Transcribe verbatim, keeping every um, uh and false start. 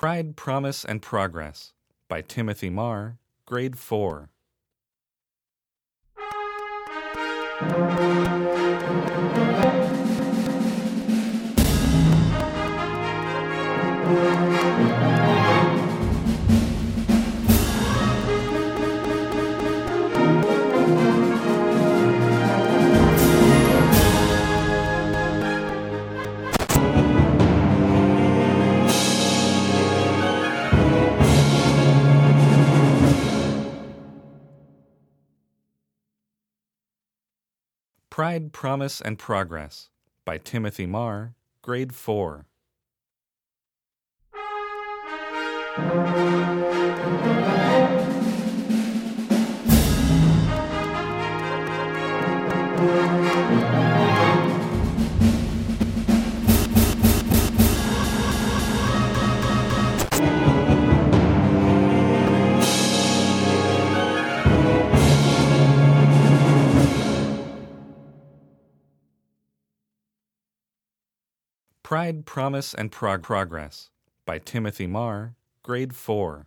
Pride, Promise, and Progress by Timothy Marr, Grade four. Pride, Promise, and Progress by Timothy Marr, Grade four. Pride, Promise, and Prog- Progress by Timothy Marr, Grade four.